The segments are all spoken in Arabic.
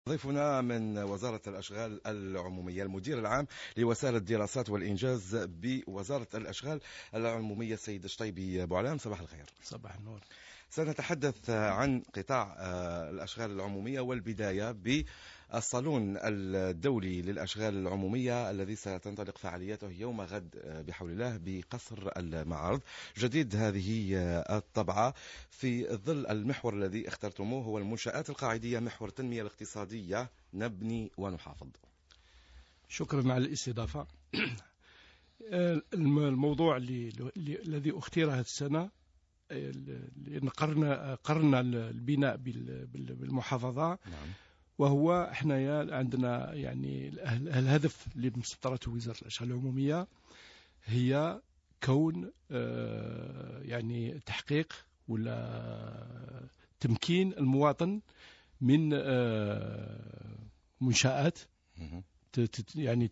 ضيفنا من وزارة الأشغال العمومية المدير العام لوسائل الدراسات والإنجاز بوزارة الأشغال العمومية السيد شطيبي بوعلام. صباح الخير. صباح النور. سنتحدث عن قطاع الأشغال العمومية والبداية بالصالون الدولي للأشغال العمومية الذي ستنطلق فعالياته يوم غد بحول الله بقصر المعارض. جديد هذه الطبعة في ظل المحور الذي اخترتموه هو المنشآت القاعدية، محور التنمية الاقتصادية، نبني ونحافظ. شكرا على الاستضافة. الموضوع الذي اختير هذه السنة لأن قرنا البناء بالمحافظة. نعم. وهو احنا عندنا يعني الهدف اللي مسطرته وزارة الأشغال العمومية هي كون يعني تحقيق ولا تمكين المواطن من منشآت يعني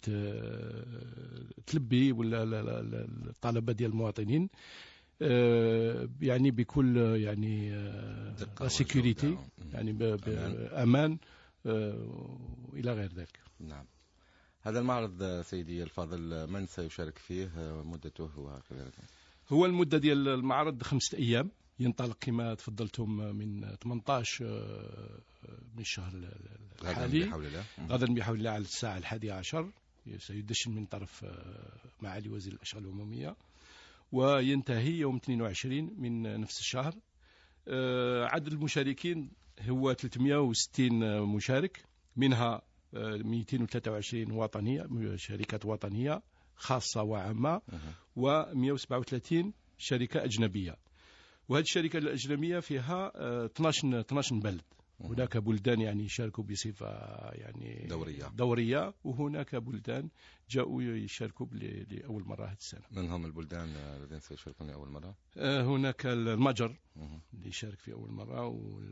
تلبي ولا الطلبات ديال المواطنين يعني بكل يعني سيكوريتي، يعني بأمان إلى غير ذلك. نعم. هذا المعرض سيدي الفاضل من سيشارك فيه، مدته وكذا؟ هو المدة ديال المعرض 5 أيام، ينطلق كما تفضلتم من 18 من الشهر الحالي غدا بحول الله على الساعة 11 سيدشن من طرف معالي وزير الأشغال العمومية، وينتهي يوم 22 من نفس الشهر. عدد المشاركين هو 360 مشارك، منها 223 وطنية، شركات وطنية خاصة وعامة، و137 شركة أجنبية. وهذه الشركة الأجنبية فيها 12 بلد. هناك بلدان يعني يشاركوا بصفة يعني دورية، وهناك بلدان جاءوا يشاركوا لأول مرة هذه السنة. من هم البلدان الذين سيشاركون لأول مرة؟ هناك المجر اللي يشارك في أول مرة،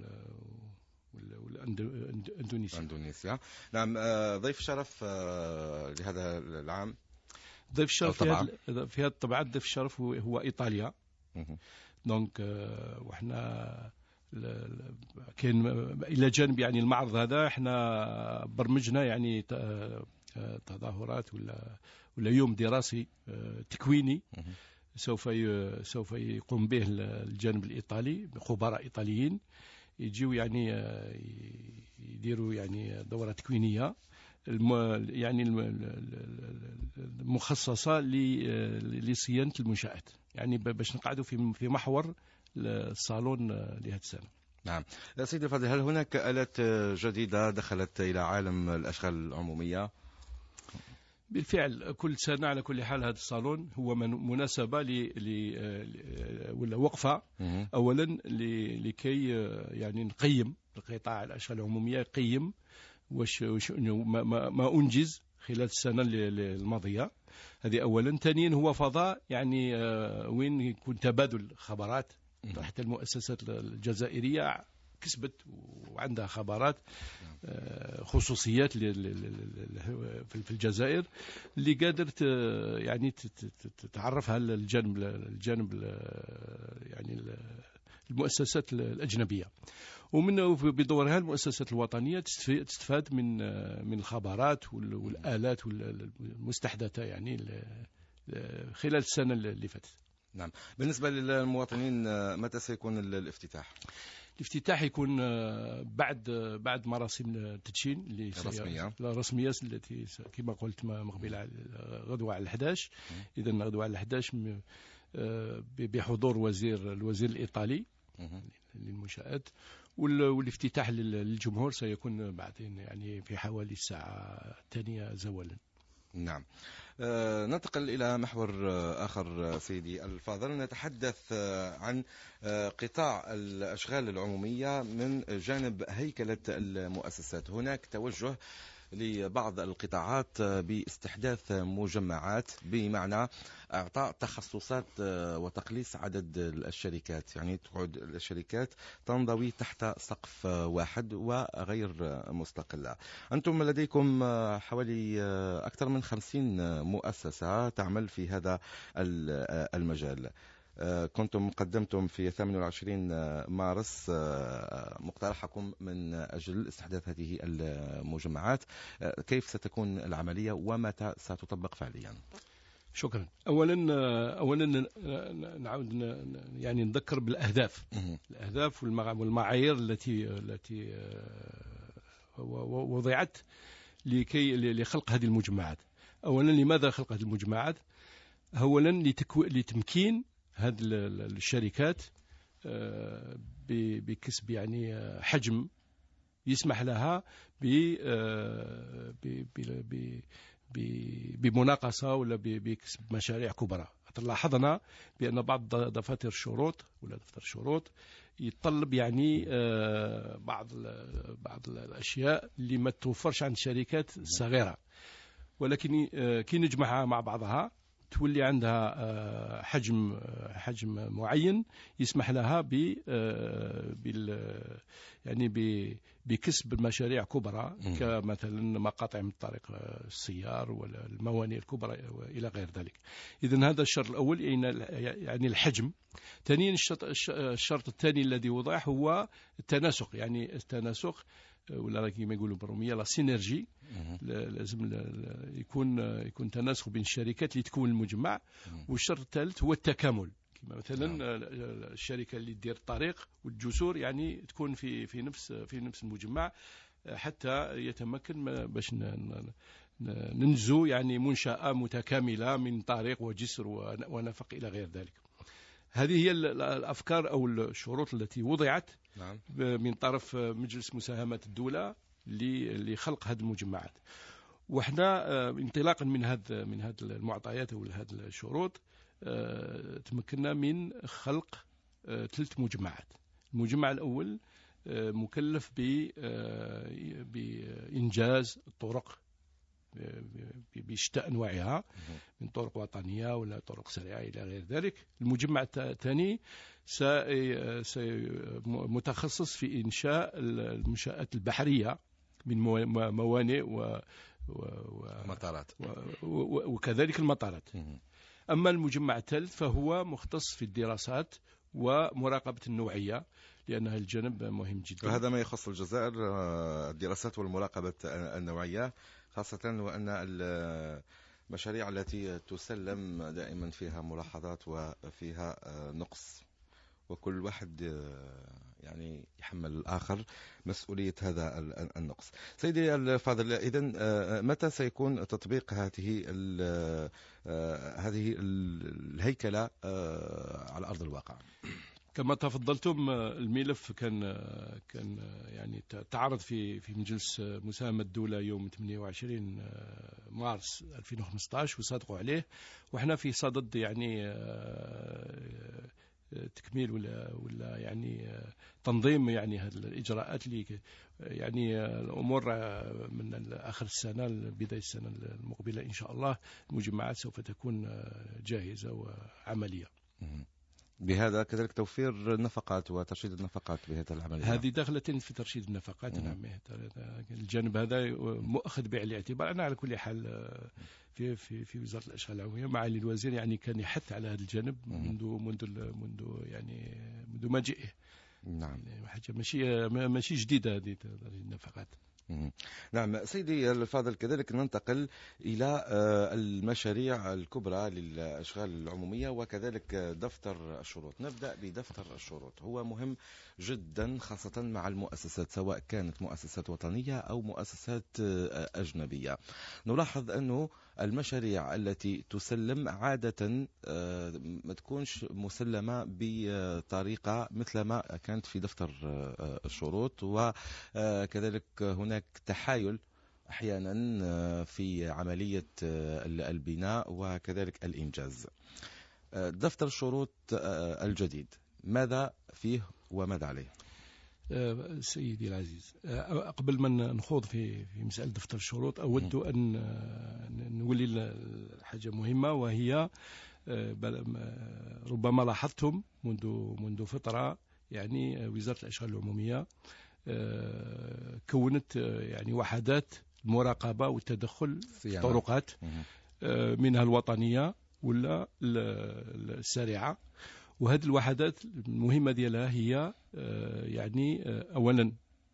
اندونيسيا. نعم. ضيف شرف لهذا العام، ضيف شرف في هذه الطبعة، ضيف الشرف هو إيطاليا. دونك وإحنا كاين إلى جانب يعني المعرض هذا احنا برمجنا يعني تظاهرات ولا يوم دراسي تكويني سوف يقوم به الجانب الإيطالي بخبراء إيطاليين، يجيو يعني يديروا يعني دورة تكوينية يعني المخصصة لصيانة المنشآت، يعني باش نقعدوا في محور الصالون لهذه السنة. نعم. سيدي الفاضل، هل هناك آلات جديدة دخلت إلى عالم الأشغال العمومية؟ بالفعل كل سنة على كل حال هذا الصالون هو مناسبة ولا وقفة أولا لكي يعني نقيم القطاع الأشغال العمومية، يقيم ما أنجز خلال السنة الماضية. هذه أولا. ثانيا هو فضاء يعني وين يكون تبادل خبرات، حتى المؤسسات الجزائرية كسبت وعندها خبرات خصوصيات في الجزائر اللي قادرت يعني تتعرفها الجانب يعني المؤسسات الأجنبية، ومنه بدورها المؤسسات الوطنية تستفاد من الخبرات والآلات والمستحدثة يعني خلال السنة اللي فاتت. نعم. بالنسبة للمواطنين متى سيكون الافتتاح؟ الافتتاح يكون بعد مراسم التدشين اللي الرسمية التي كما قلت مقبلة غدوة على 11. إذا غدوة على 11 بحضور الوزير الإيطالي للمنشآت، والافتتاح للجمهور سيكون بعدين يعني في حوالي الساعة 2 زوالا. نعم. ننتقل إلى محور آخر سيدي الفاضل، نتحدث عن قطاع الأشغال العمومية من جانب هيكلة المؤسسات. هناك توجه لبعض القطاعات باستحداث مجمعات، بمعنى إعطاء تخصصات وتقليص عدد الشركات، يعني تقعد الشركات تنضوي تحت سقف واحد وغير مستقلة. أنتم لديكم حوالي أكثر من 50 مؤسسة تعمل في هذا المجال. كنتم قدمتم في 28 مارس مقترحكم من أجل استحداث هذه المجمعات. كيف ستكون العملية ومتى ستطبق فعليا؟ شكرا. أولا نعود يعني نذكر بالأهداف والمعايير التي وضعت لخلق هذه المجمعات. أولا لماذا خلق هذه المجمعات؟ أولا لتمكين هذه الشركات بكسب يعني حجم يسمح لها بمناقصة ولا بكسب مشاريع كبرى. لاحظنا بأن بعض دفاتر الشروط يتطلب يعني بعض الأشياء اللي ما توفرش عند الشركات الصغيرة، ولكن كي نجمعها مع بعضها تولي عندها حجم معين يسمح لها بكسب مشاريع كبرى، كمثلا مقاطع من طريق السيار ولا الموانئ الكبرى إلى غير ذلك. إذن هذا الشرط الأول يعني الحجم. ثانيا الشرط الثاني الذي وضع هو التناسق، يعني التناسق ولا كما يقولوا بالرومية لا سينرجي. لازم يكون تناسق بين الشركات اللي تكون المجمع. والشرط الثالث هو التكامل، كما مثلا الشركة اللي تدير الطريق والجسور يعني تكون في نفس المجمع، حتى يتمكن باش ننجزو يعني منشأة متكاملة من طريق وجسر ونفق إلى غير ذلك. هذه هي الأفكار أو الشروط التي وضعت من طرف مجلس مساهمة الدولة لخلق هذه المجمعات. وإحنا انطلاقا من هذه المعطيات أو هذه الشروط تمكنا من خلق 3 مجمعات. المجمع الأول مكلف بإنجاز الطرق بشتى أنواعها، من طرق وطنية ولا طرق سريعة إلى غير ذلك. المجمع الثاني متخصص في إنشاء المنشآت البحرية من موانئ ومطارات وكذلك المطارات. أما المجمع الثالث فهو مختص في الدراسات ومراقبة النوعية، لأنها الجانب مهم جدا. وهذا ما يخص الجزائر، الدراسات والمراقبة النوعية، خاصة وأن المشاريع التي تسلم دائما فيها ملاحظات وفيها نقص، وكل واحد يعني يحمل الآخر مسؤولية هذا النقص. سيدي الفاضل، إذن متى سيكون تطبيق هذه الهيكلة على أرض الواقع؟ كما تفضلتم، الملف كان يعني تعرض في مجلس مساهمة الدولة يوم 28 مارس 2015 وصادقوا عليه، وإحنا في صدد يعني تكميل ولا يعني تنظيم يعني هذه الإجراءات اللي يعني الأمور من آخر السنة لبداية السنة المقبلة إن شاء الله المجمعات سوف تكون جاهزة وعملية. بهذا كذلك توفير نفقات وترشيد النفقات بهذه العملية. هذه داخلة في ترشيد النفقات. نعم، الجانب هذا مؤخذ بعين الاعتبار. أنا على كل حال في وزارة الأشغال العمومية معالي الوزير يعني كان يحث على هذا الجانب منذ مجيئه. نعم، حاجة ماشي جديدة هذه النفقات. نعم سيدي الفاضل، كذلك ننتقل إلى المشاريع الكبرى للأشغال العمومية وكذلك دفتر الشروط. نبدأ بدفتر الشروط، هو مهم جدا خاصة مع المؤسسات، سواء كانت مؤسسات وطنية أو مؤسسات أجنبية. نلاحظ أنه المشاريع التي تسلم عادة ما تكونش مسلمة بطريقة مثل ما كانت في دفتر الشروط، وكذلك هناك تحايل أحيانا في عملية البناء وكذلك الإنجاز. دفتر الشروط الجديد ماذا فيه وماذا عليه؟ سيدي العزيز، قبل ما نخوض في مسألة دفتر الشروط أود أن نولي حاجة مهمة، وهي ربما لاحظتم منذ فترة يعني وزارة الأشغال العمومية كونت يعني وحدات المراقبة والتدخل في الطرقات، منها الوطنية ولا السريعة، وهذه الوحدات المهمة ديالها هي يعني أولا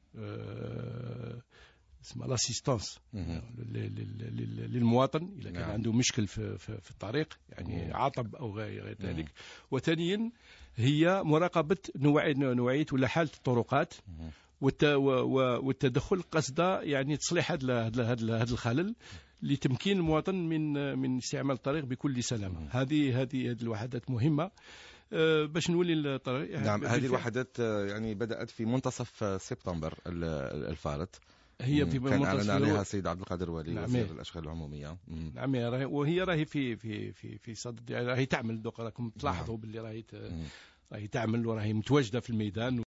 اسمها لاسيستانس للمواطن إذا كان عنده مشكل في الطريق، يعني عطب أو غير ذلك. وثانيا هي مراقبة نوعية ولا حالة الطرقات والتدخل قصد يعني تصليح هذا الخلل لتمكين المواطن من استعمال الطريق بكل سلامة. هذه الوحدات مهمة باش نولي الطريق. نعم، هذه الوحدات يعني بدأت في منتصف سبتمبر الفارط. هي في كان أعلن عليها السيد عبد القادر ولي وزير الأشغال العمومية. نعم، وهي راهي في صدد، راهي تعمل دوك، راكم تلاحظوا باللي راهي تعمل وراهي متواجدة في الميدان.